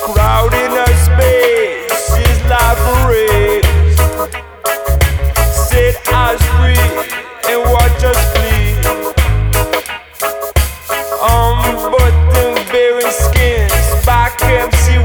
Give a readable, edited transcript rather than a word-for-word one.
Crowd in a space is like a race. Said as